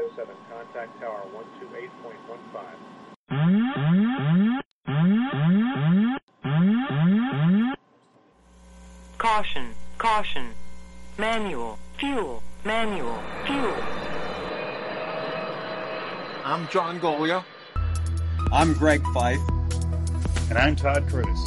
07, contact tower 128.15. Caution, caution. Manual, fuel, manual, fuel. I'm John Golia. I'm Greg Fife. And I'm Todd Curtis.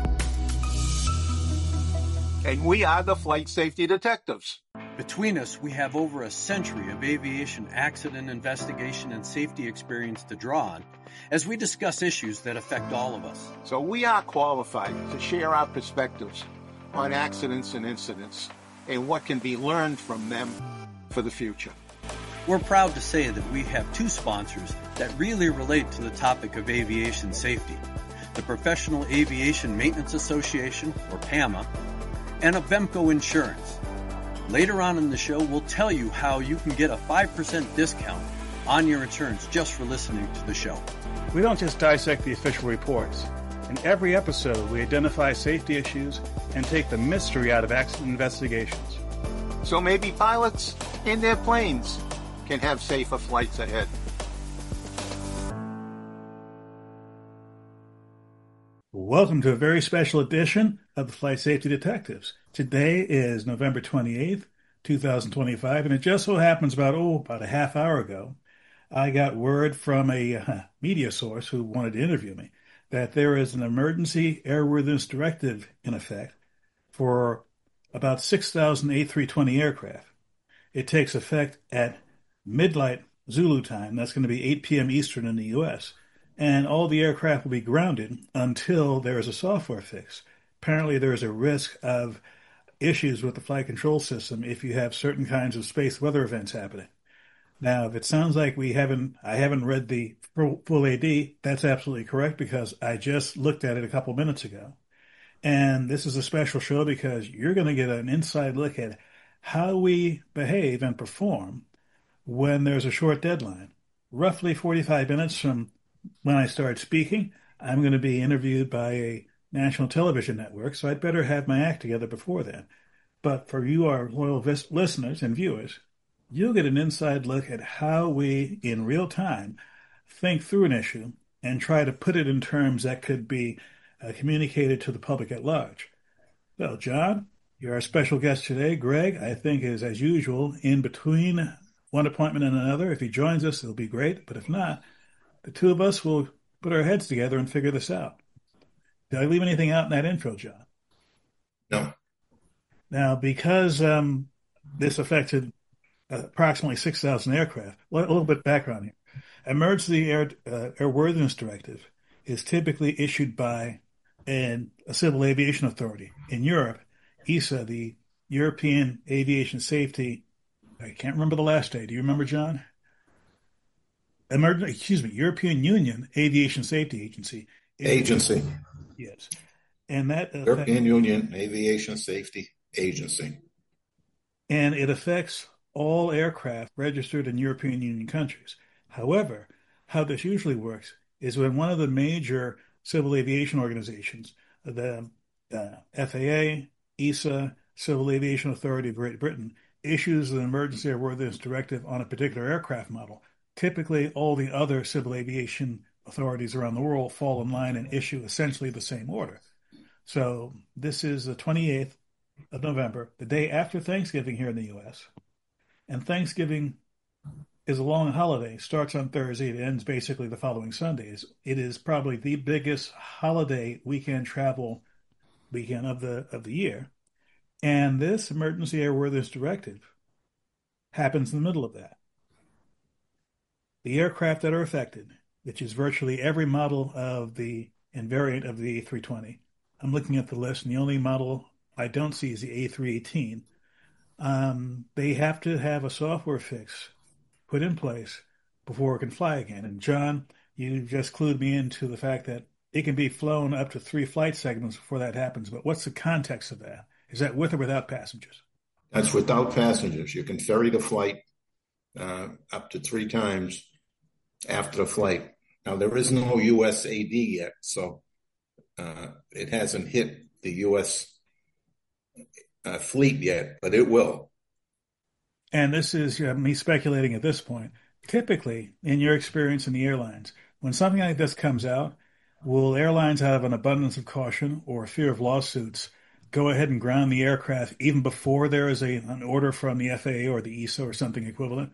And we are the Flight Safety Detectives. Between us, we have over a century of aviation accident investigation and safety experience to draw on as we discuss issues that affect all of us. So we are qualified to share our perspectives on accidents and incidents and what can be learned from them for the future. We're proud to say that we have two sponsors that really relate to the topic of aviation safety: the Professional Aviation Maintenance Association, or PAMA, and Avemco Insurance. Later on in the show, we'll tell you how you can get a 5% discount on your insurance just for listening to the show. We don't just dissect the official reports. In every episode, we identify safety issues and take the mystery out of accident investigations. So maybe pilots in their planes can have safer flights ahead. Welcome to a very special edition of the Flight Safety Detectives. Today is November 28th, 2025, and it just so happens about a half hour ago, I got word from a media source who wanted to interview me that there is an emergency airworthiness directive in effect for about 6,000 A320 aircraft. It takes effect at midnight Zulu time. That's going to be 8 p.m. Eastern in the U.S., and all the aircraft will be grounded until there is a software fix. Apparently, there is a risk of issues with the flight control system if you have certain kinds of space weather events happening. Now, if it sounds like I haven't read the full AD, that's absolutely correct because I just looked at it a couple minutes ago. And this is a special show because you're going to get an inside look at how we behave and perform when there's a short deadline. Roughly 45 minutes from when I start speaking, I'm going to be interviewed by a national television network, so I'd better have my act together before then. But for you, our loyal listeners and viewers, you'll get an inside look at how we, in real time, think through an issue and try to put it in terms that could be communicated to the public at large. Well, John, you're our special guest today. Greg, I think, is, as usual, in between one appointment and another. If he joins us, it'll be great. But if not, the two of us will put our heads together and figure this out. Did I leave anything out in that intro, John? No. Now, because this affected approximately 6,000 aircraft, a little bit background here. Emergency Airworthiness Directive is typically issued by a civil aviation authority. In Europe, ESA, the European Aviation Safety, I can't remember the last day. Do you remember, John? European Union Aviation Safety Agency. Agency. Yes. And that European Union Aviation Safety Agency. And it affects all aircraft registered in European Union countries. However, how this usually works is when one of the major civil aviation organizations, the FAA, ESA, Civil Aviation Authority of Great Britain, issues an emergency airworthiness directive on a particular aircraft model, typically all the other civil aviation authorities around the world fall in line and issue essentially the same order. So this is the 28th of November, the day after Thanksgiving here in the U.S., and Thanksgiving is a long holiday, starts on Thursday, it ends basically the following Sundays. It is probably the biggest holiday weekend travel weekend of the year. And this emergency airworthiness directive happens in the middle of that. The aircraft that are affected, which is virtually every model of the and variant of the A320. I'm looking at the list, and the only model I don't see is the A318. They have to have a software fix put in place before it can fly again. And John, you just clued me into the fact that it can be flown up to 3 flight segments before that happens. But what's the context of that? Is that with or without passengers? That's without passengers. You can ferry the flight up to 3 times after the flight. Now, there is no USAD yet, so it hasn't hit the U.S. Fleet yet, but it will. And this is me speculating at this point. typically, in your experience in the airlines, when something like this comes out, will airlines, out of an abundance of caution or fear of lawsuits, go ahead and ground the aircraft even before there is an order from the FAA or the ESA or something equivalent?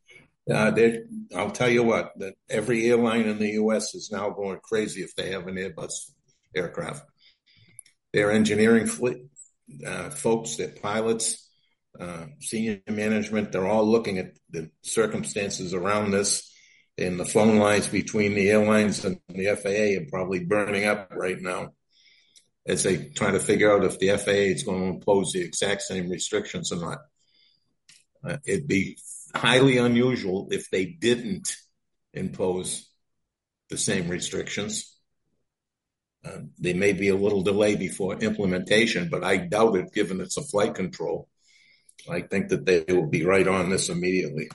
I'll tell you what, that every airline in the U.S. is now going crazy if they have an Airbus aircraft. Their engineering folks, their pilots, senior management, they're all looking at the circumstances around this, and the phone lines between the airlines and the FAA are probably burning up right now as they try to figure out if the FAA is going to impose the exact same restrictions or not. It'd be highly unusual if they didn't impose the same restrictions. There may be a little delay before implementation, but I doubt it given it's a flight control. I think that they will be right on this immediately.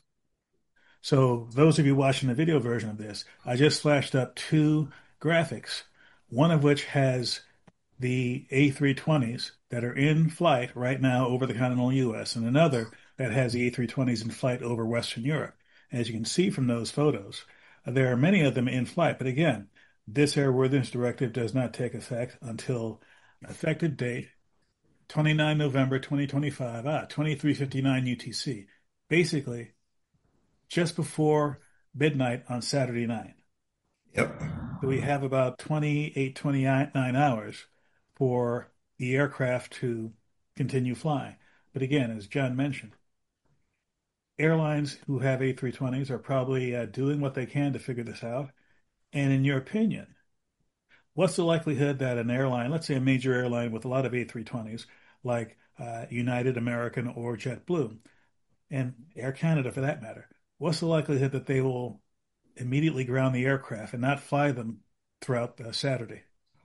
So those of you watching the video version of this, I just flashed up two graphics, one of which has the A320s that are in flight right now over the continental U.S., and another that has the A320s in flight over Western Europe. As you can see from those photos, there are many of them in flight. But again, this airworthiness directive does not take effect until effective date 29 November 2025, 23:59 UTC, basically just before midnight on Saturday night. Yep. So we have about 28, 29 hours for the aircraft to continue flying. But again, as John mentioned, airlines who have A320s are probably doing what they can to figure this out. And in your opinion, what's the likelihood that an airline, let's say a major airline with a lot of A320s, like United, American, or JetBlue, and Air Canada for that matter, what's the likelihood that they will immediately ground the aircraft and not fly them throughout Saturday?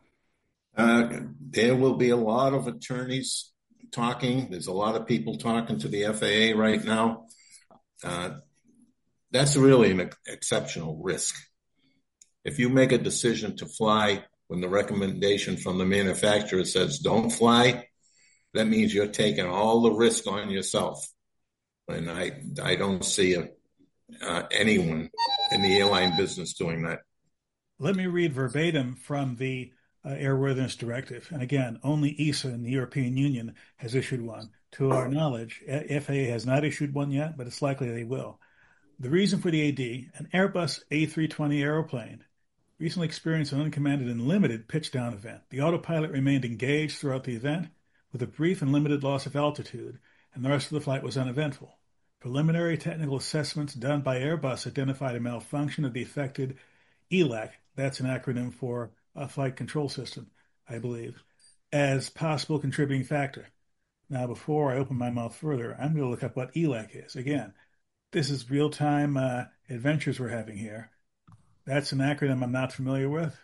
There will be a lot of attorneys talking. There's a lot of people talking to the FAA right now. That's really an exceptional risk. If you make a decision to fly when the recommendation from the manufacturer says don't fly, that means you're taking all the risk on yourself. And I don't see anyone in the airline business doing that. Let me read verbatim from the airworthiness directive. And again, only ESA in the European Union has issued one. To our knowledge, FAA has not issued one yet, but it's likely they will. The reason for the AD, an Airbus A320 aeroplane recently experienced an uncommanded and limited pitch-down event. The autopilot remained engaged throughout the event with a brief and limited loss of altitude, and the rest of the flight was uneventful. Preliminary technical assessments done by Airbus identified a malfunction of the affected ELAC, that's an acronym for a flight control system, I believe, as possible contributing factor. Now, before I open my mouth further, I'm going to look up what ELAC is. Again, this is real-time adventures we're having here. That's an acronym I'm not familiar with.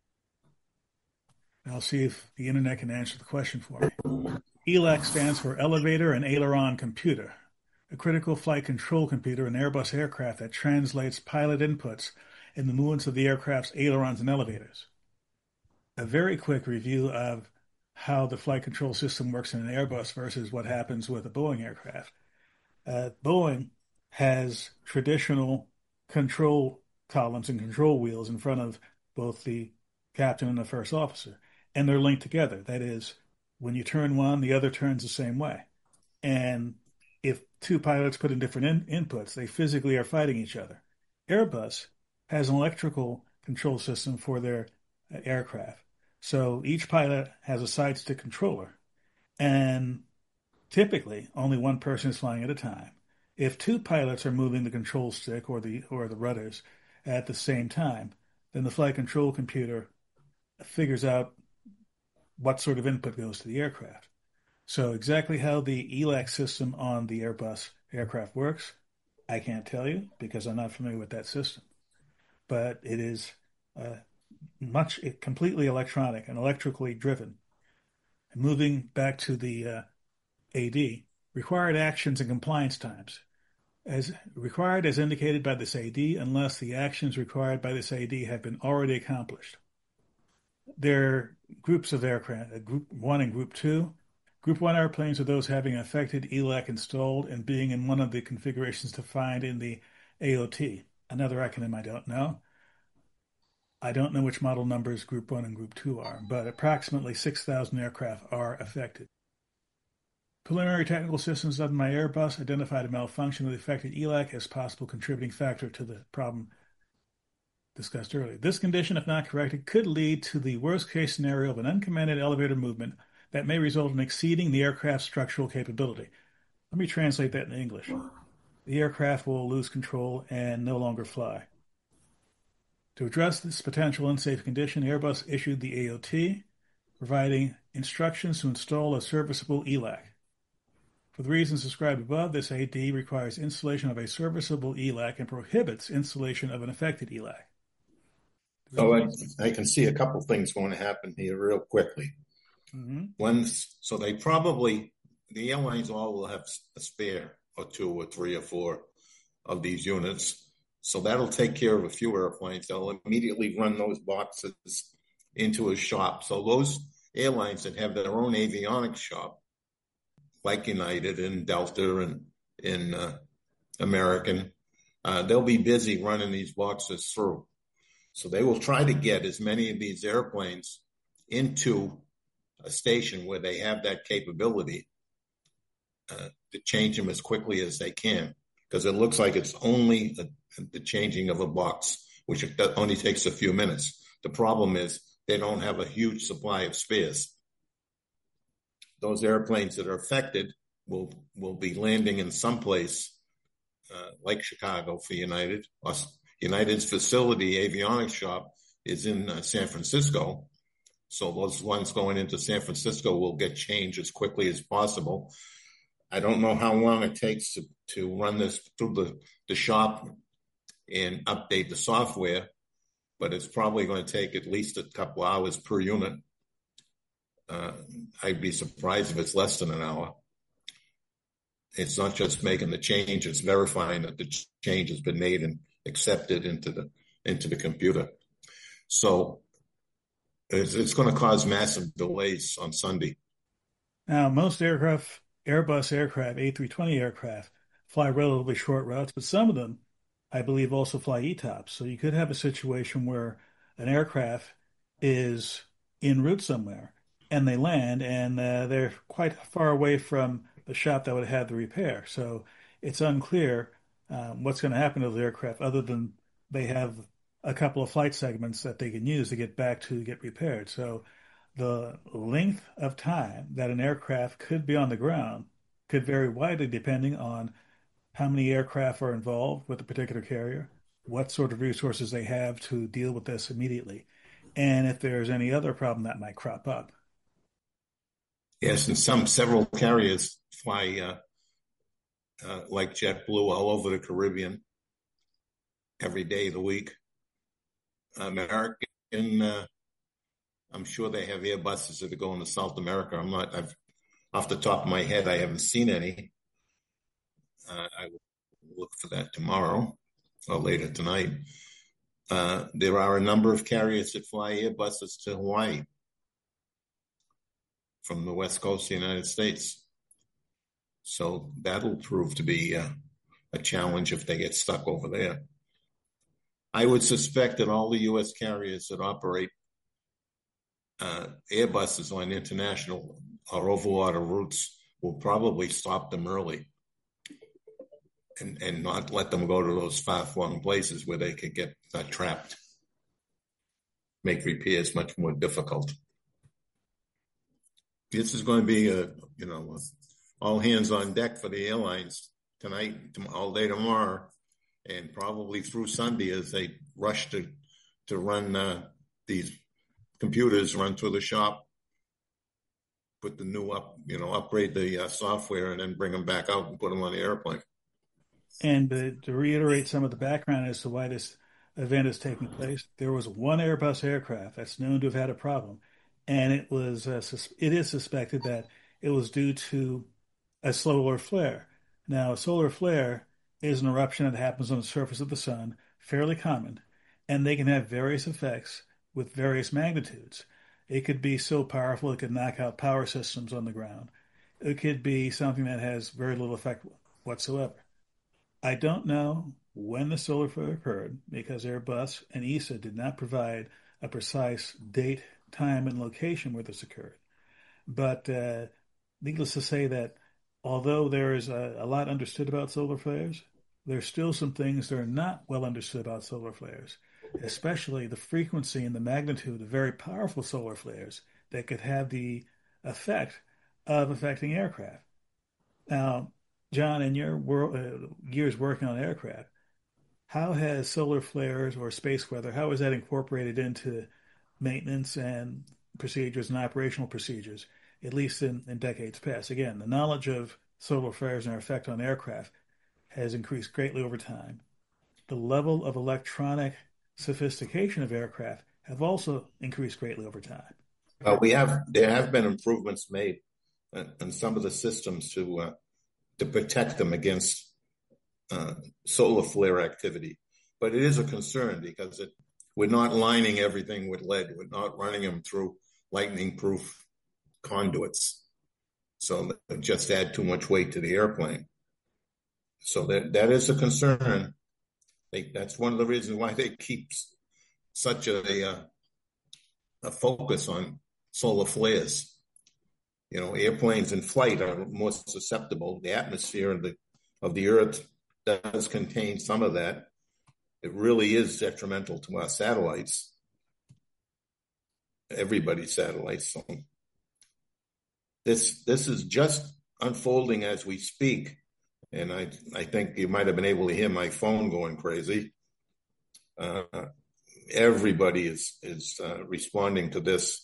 I'll see if the internet can answer the question for me. ELAC stands for Elevator and Aileron Computer, a critical flight control computer in Airbus aircraft that translates pilot inputs in the movements of the aircraft's ailerons and elevators. A very quick review of how the flight control system works in an Airbus versus what happens with a Boeing aircraft. Boeing has traditional control columns and control wheels in front of both the captain and the first officer, and they're linked together. That is, when you turn one, the other turns the same way. And if two pilots put in different inputs, they physically are fighting each other. Airbus has an electrical control system for their aircraft. So each pilot has a side stick controller, and typically only one person is flying at a time. If two pilots are moving the control stick or the rudders at the same time, then the flight control computer figures out what sort of input goes to the aircraft. So exactly how the ELAC system on the Airbus aircraft works, I can't tell you because I'm not familiar with that system. But it is completely electronic and electrically driven. And moving back to the AD, required actions and compliance times. As required as indicated by this AD, unless the actions required by this AD have been already accomplished. There are groups of aircraft, Group 1 and Group 2. Group 1 airplanes are those having affected ELAC installed and being in one of the configurations defined in the AOT, another acronym I don't know. I don't know which model numbers Group 1 and Group 2 are, but approximately 6,000 aircraft are affected. Preliminary technical systems done by Airbus identified a malfunction of the affected ELAC as possible contributing factor to the problem discussed earlier. This condition, if not corrected, could lead to the worst-case scenario of an uncommanded elevator movement that may result in exceeding the aircraft's structural capability. Let me translate that in English. The aircraft will lose control and no longer fly. To address this potential unsafe condition, Airbus issued the AOT, providing instructions to install a serviceable ELAC. For the reasons described above, this AD requires installation of a serviceable ELAC and prohibits installation of an affected ELAC. So I can see a couple things going to happen here real quickly. Mm-hmm. So the airlines all will have a spare or 2 or 3 or 4 of these units. So that'll take care of a few airplanes. They'll immediately run those boxes into a shop. So those airlines that have their own avionics shop, like United and Delta and American, they'll be busy running these boxes through. So they will try to get as many of these airplanes into a station where they have that capability to change them as quickly as they can, because it looks like it's only the changing of a box, which only takes a few minutes. The problem is they don't have a huge supply of spares. Those airplanes that are affected will be landing in some place like Chicago for United. United's facility avionics shop is in San Francisco. So those ones going into San Francisco will get changed as quickly as possible. I don't know how long it takes to run this through the shop and update the software, but it's probably going to take at least a couple hours per unit. I'd be surprised if it's less than an hour. It's not just making the change, it's verifying that the change has been made and accepted into the computer. So it's going to cause massive delays on Sunday. Now, most Airbus aircraft, A320 aircraft, fly relatively short routes, but some of them, I believe, also fly ETOPS. So you could have a situation where an aircraft is en route somewhere and they land and they're quite far away from the shop that would have had the repair. So it's unclear what's going to happen to the aircraft other than they have a couple of flight segments that they can use to get back to get repaired. So the length of time that an aircraft could be on the ground could vary widely depending on how many aircraft are involved with a particular carrier, what sort of resources they have to deal with this immediately, and if there's any other problem that might crop up. Yes, and several carriers fly like JetBlue all over the Caribbean every day of the week. American, I'm sure they have Airbuses that are going to South America. Off the top of my head, I haven't seen any. I will look for that tomorrow or later tonight. There are a number of carriers that fly Airbuses to Hawaii from the West Coast of the United States. So that'll prove to be a challenge if they get stuck over there. I would suspect that all the U.S. carriers that operate Airbuses on international or overwater routes will probably stop them early and not let them go to those far-flung places where they could get trapped, make repairs much more difficult. This is going to be all hands on deck for the airlines tonight, all day tomorrow, and probably through Sunday as they rush to run these computers, run through the shop, put the new upgrade the software, and then bring them back out and put them on the airplane. And to reiterate some of the background as to why this event is taking place, there was one Airbus aircraft that's known to have had a problem, and it is suspected that it was due to a solar flare. Now, a solar flare is an eruption that happens on the surface of the sun, fairly common, and they can have various effects with various magnitudes. It could be so powerful it could knock out power systems on the ground. It could be something that has very little effect whatsoever. I don't know when the solar flare occurred because Airbus and ESA did not provide a precise date, time, and location where this occurred. But needless to say that although there is a lot understood about solar flares, there's still some things that are not well understood about solar flares, especially the frequency and the magnitude of very powerful solar flares that could have the effect of affecting aircraft. Now, John, in your years working on aircraft, how has solar flares or space weather, how is that incorporated into maintenance and procedures and operational procedures, at least in decades past? Again, the knowledge of solar flares and their effect on aircraft has increased greatly over time. The level of electronic sophistication of aircraft have also increased greatly over time. There have been improvements made in some of the systems to protect them against solar flare activity, but it is a concern because we're not lining everything with lead. We're not running them through lightning-proof conduits, so that just add too much weight to the airplane. So that is a concern. That's one of the reasons why they keep such a focus on solar flares. You know, airplanes in flight are more susceptible. The atmosphere of the Earth does contain some of that. It really is detrimental to our satellites, everybody's satellites. So this is just unfolding as we speak. And I think you might have been able to hear my phone going crazy. Everybody is responding to this.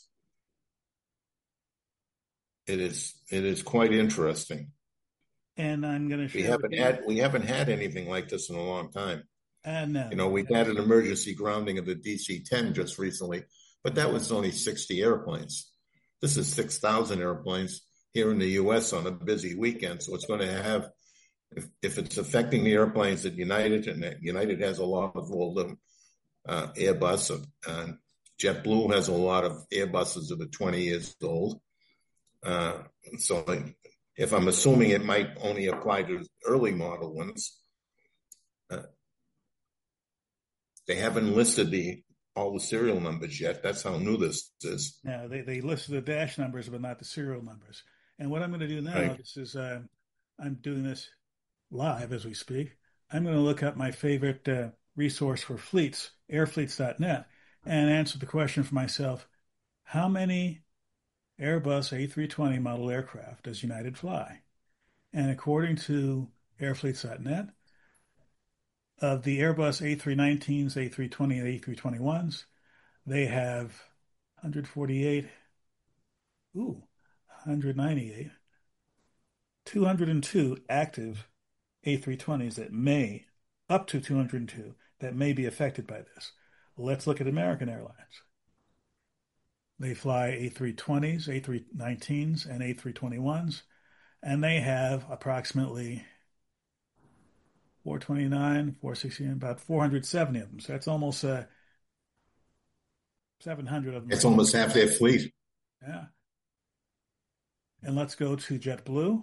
It is quite interesting. And I'm going to share. We haven't had anything like this in a long time. No. You know, we've had an emergency grounding of the DC-10 just recently, but that was only 60 airplanes. This is 6,000 airplanes here in the U.S. on a busy weekend. So it's going to have, if it's affecting the airplanes at United, and United has a lot of old Airbus, and JetBlue has a lot of Airbuses that are 20 years old. So if I'm assuming it might only apply to early model ones, they haven't listed all the serial numbers yet. That's how new this is. No, they listed the dash numbers, but not the serial numbers. And what I'm going to do now, right. This is I'm doing this live as we speak. I'm going to look up my favorite resource for fleets, airfleets.net, and answer the question for myself: how many Airbus A320 model aircraft does United fly? And according to airfleets.net, of the Airbus A319s, A320, and A321s, they have 148, 198, 202 active A320s that may, up to 202, that may be affected by this. Let's look at American Airlines. They fly A320s, A319s, and A321s, and they have approximately 429, 460, about 470 of them. So that's almost 700 of them. It's almost half their fleet. Yeah. And let's go to JetBlue.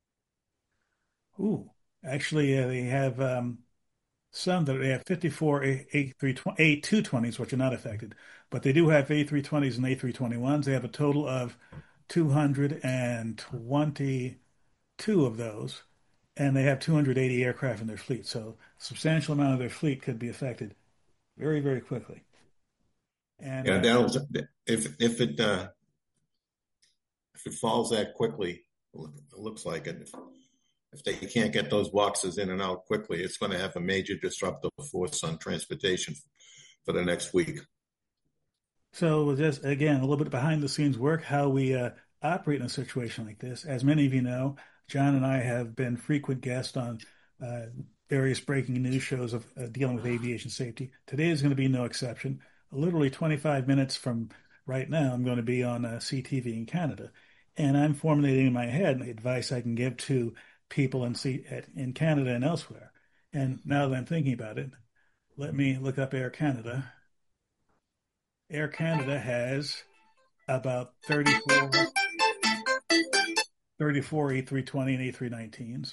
Actually, they have some that they have 54 A220s, which are not affected, but they do have A320s and A321s. They have a total of 222 of those, and they have 280 aircraft in their fleet. So a substantial amount of their fleet could be affected very, very quickly. And if it falls that quickly, it looks like it. If they can't get those boxes in and out quickly, it's going to have a major disruptive force on transportation for the next week. So just, again, a little bit behind the scenes work, how we operate in a situation like this. As many of you know, John and I have been frequent guests on various breaking news shows of dealing with aviation safety. Today is going to be no exception. Literally 25 minutes from right now, I'm going to be on CTV in Canada. And I'm formulating in my head advice I can give to people in Canada and elsewhere. And now that I'm thinking about it, let me look up Air Canada. Air Canada has about 34 A320 and A319s,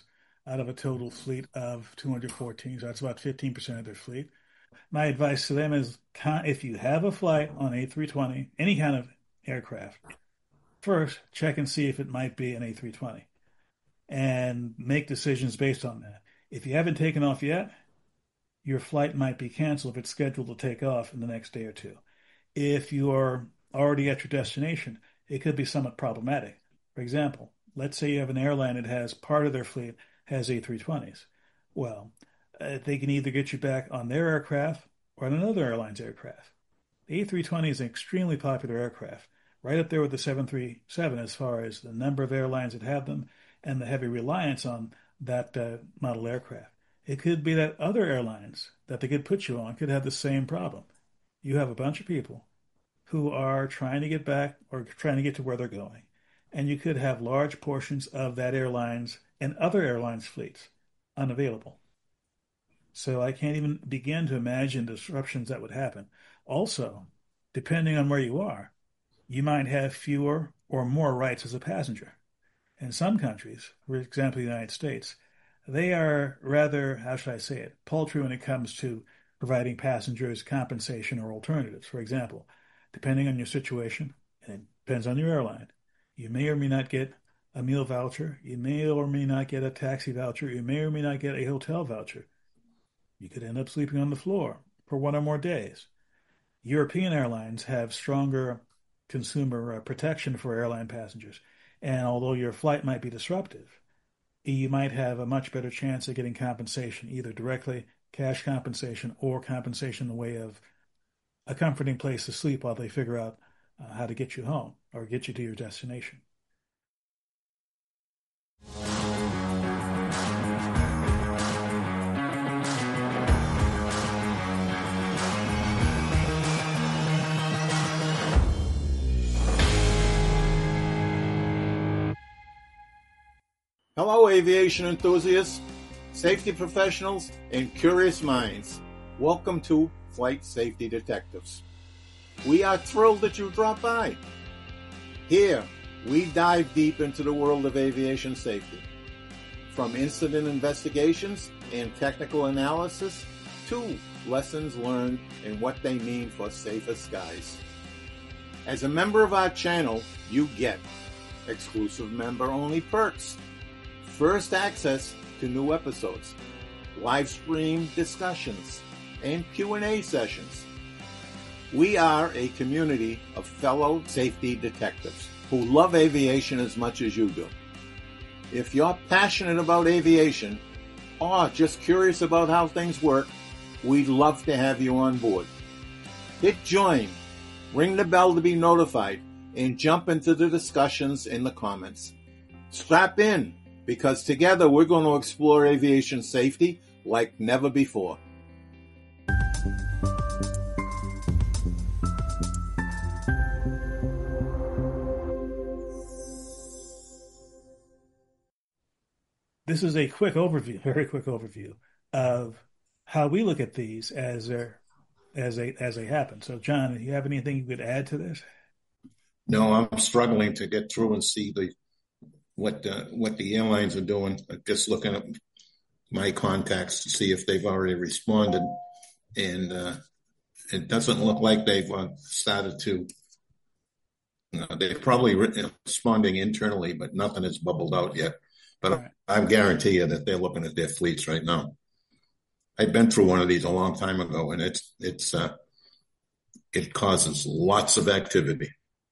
out of a total fleet of 214. So that's about 15% of their fleet. My advice to them is if you have a flight on A320, any kind of aircraft, first check and see if it might be an A320 and make decisions based on that. If you haven't taken off yet, your flight might be canceled if it's scheduled to take off in the next day or two. If you are already at your destination, it could be somewhat problematic. For example, let's say you have an airline that has part of their fleet has A320s. Well, they can either get you back on their aircraft or on another airline's aircraft. The A320 is an extremely popular aircraft, right up there with the 737 as far as the number of airlines that have them and the heavy reliance on that model aircraft. It could be that other airlines that they could put you on could have the same problem. You have a bunch of people who are trying to get back or trying to get to where they're going, and you could have large portions of that airline's and other airlines' fleets unavailable. So I can't even begin to imagine disruptions that would happen. Also, depending on where you are, you might have fewer or more rights as a passenger. In some countries, for example, the United States, they are rather, how should I say it, paltry when it comes to providing passengers compensation or alternatives. For example, depending on your situation, and it depends on your airline, you may or may not get a meal voucher, you may or may not get a taxi voucher, you may or may not get a hotel voucher. You could end up sleeping on the floor for one or more days. European airlines have stronger consumer protection for airline passengers, and although your flight might be disruptive, you might have a much better chance of getting compensation, either directly, cash compensation, or compensation in the way of a comforting place to sleep while they figure out how to get you home or get you to your destination. Hello, aviation enthusiasts, safety professionals, and curious minds. Welcome to Flight Safety Detectives. We are thrilled that you dropped by. Here, we dive deep into the world of aviation safety. From incident investigations and technical analysis to lessons learned and what they mean for safer skies. As a member of our channel, you get exclusive member-only perks, first access to new episodes, live stream discussions, and Q&A sessions. We are a community of fellow safety detectives who love aviation as much as you do. If you're passionate about aviation or just curious about how things work, we'd love to have you on board. Hit join, ring the bell to be notified, and jump into the discussions in the comments. Strap in, because together we're going to explore aviation safety like never before. This is a quick overview, very quick overview of how we look at these as they happen. So, John, do you have anything you could add to this? No, I'm struggling to get through and see what the airlines are doing. Just looking at my contacts to see if they've already responded, and it doesn't look like they've started to. They're probably responding internally, but nothing has bubbled out yet. But right. I guarantee you that they're looking at their fleets right now. I've been through one of these a long time ago, and it causes lots of activity.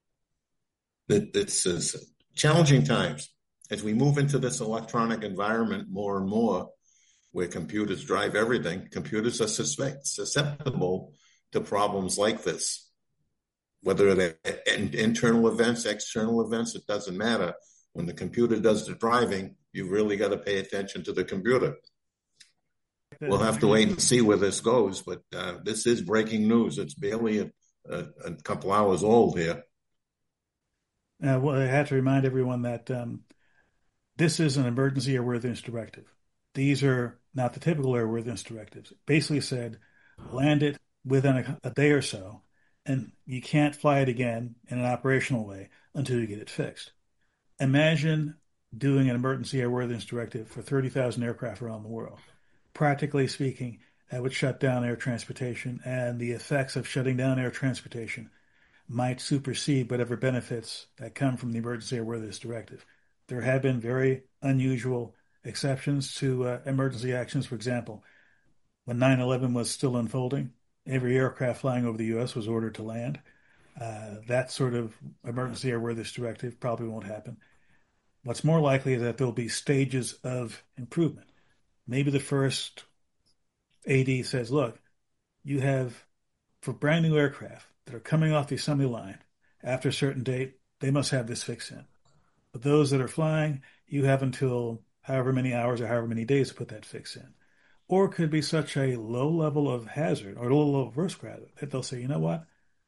It's challenging times as we move into this electronic environment more and more, where computers drive everything. Computers are susceptible to problems like this, whether they're internal events, external events. It doesn't matter. When the computer does the driving, you really got to pay attention to the computer. We'll have to wait and see where this goes, but this is breaking news. It's barely a couple hours old here. Well, I have to remind everyone that this is an emergency airworthiness directive. These are not the typical airworthiness directives. It basically said, land it within a day or so, and you can't fly it again in an operational way until you get it fixed. Imagine doing an emergency airworthiness directive for 30,000 aircraft around the world. Practically speaking, that would shut down air transportation, and the effects of shutting down air transportation might supersede whatever benefits that come from the emergency airworthiness directive. There have been very unusual exceptions to emergency actions. For example, when 9/11 was still unfolding, every aircraft flying over the U.S. was ordered to land. That sort of emergency airworthiness directive probably won't happen. What's more likely is that there'll be stages of improvement. Maybe the first AD says, look, you have, for brand new aircraft that are coming off the assembly line after a certain date, they must have this fix in. But those that are flying, you have until however many hours or however many days to put that fix in. Or it could be such a low level of hazard or low level of risk rather that they'll say, you know what?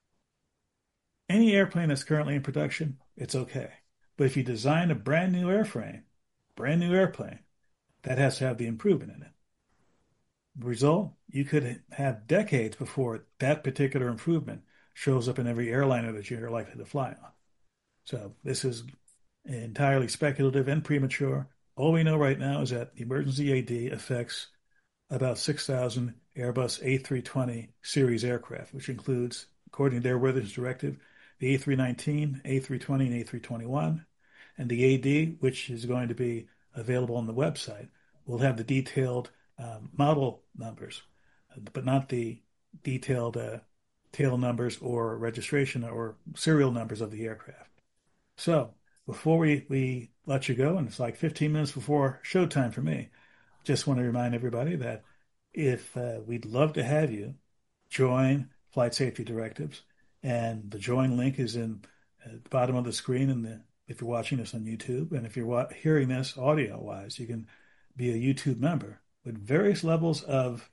Any airplane that's currently in production, it's okay. But if you design a brand new airframe, brand new airplane, that has to have the improvement in it. The result, you could have decades before that particular improvement shows up in every airliner that you're likely to fly on. So this is entirely speculative and premature. All we know right now is that the emergency AD affects about 6,000 Airbus A320 series aircraft, which includes, according to their airworthiness directive, the A319, A320, and A321. And the AD, which is going to be available on the website, will have the detailed model numbers, but not the detailed tail numbers or registration or serial numbers of the aircraft. So before we let you go, and it's like 15 minutes before showtime for me, just want to remind everybody that if we'd love to have you join Flight Safety Directives, and the join link is in at the bottom of the screen if you're watching this on YouTube, and if you're hearing this audio-wise, you can be a YouTube member with various levels of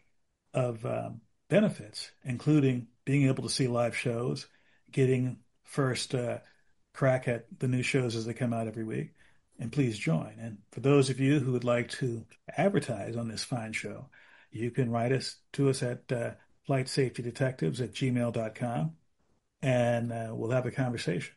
benefits, including being able to see live shows, getting first crack at the new shows as they come out every week, and please join. And for those of you who would like to advertise on this fine show, you can write to us at flightsafetydetectives@gmail.com, and we'll have a conversation.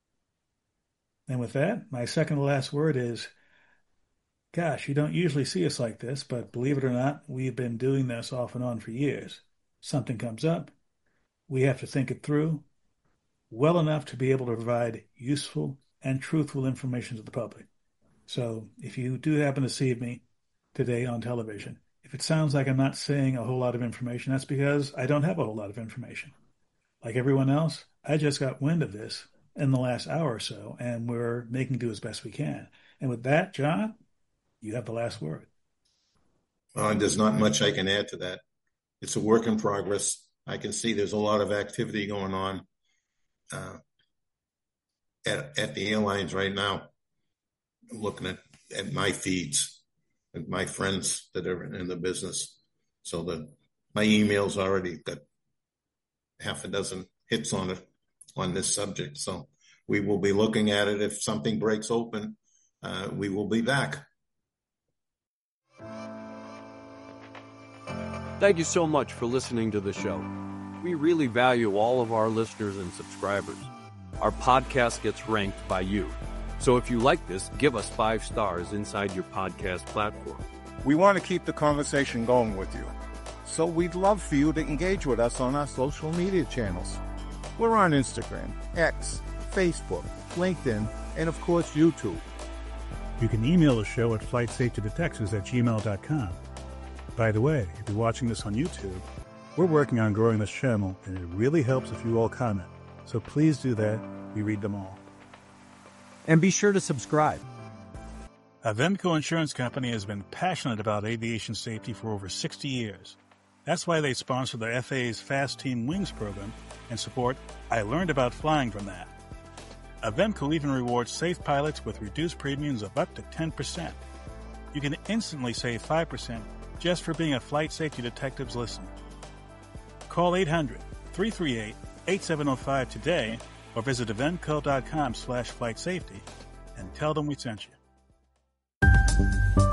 And with that, my second to last word is, gosh, you don't usually see us like this, but believe it or not, we've been doing this off and on for years. Something comes up, we have to think it through well enough to be able to provide useful and truthful information to the public. So if you do happen to see me today on television, if it sounds like I'm not saying a whole lot of information, that's because I don't have a whole lot of information. Like everyone else, I just got wind of this in the last hour or so, and we're making do as best we can. And with that, John, you have the last word. There's not much I can add to that. It's a work in progress. I can see there's a lot of activity going on at the airlines right now. I'm looking at my feeds and my friends that are in the business. So my email's already got half a dozen hits on it on this subject. So we will be looking at it. If something breaks open, we will be back. Thank you so much for listening to the show. We really value all of our listeners and subscribers. Our podcast gets ranked by you. So if you like this, give us 5 stars inside your podcast platform. We want to keep the conversation going with you, so we'd love for you to engage with us on our social media channels. We're on Instagram, X, Facebook, LinkedIn, and of course YouTube. You can email the show at flightsafetydetectives@gmail.com. By the way, if you're watching this on YouTube, we're working on growing this channel, and it really helps if you all comment. So please do that. We read them all. And be sure to subscribe. Avemco Insurance Company has been passionate about aviation safety for over 60 years. That's why they sponsor the FAA's Fast Team Wings program and support I Learned About Flying from that. Avemco even rewards safe pilots with reduced premiums of up to 10%. You can instantly save 5% just for being a Flight Safety Detectives listener. Call 800-338-8705 today or visit avemco.com/flightsafety and tell them we sent you.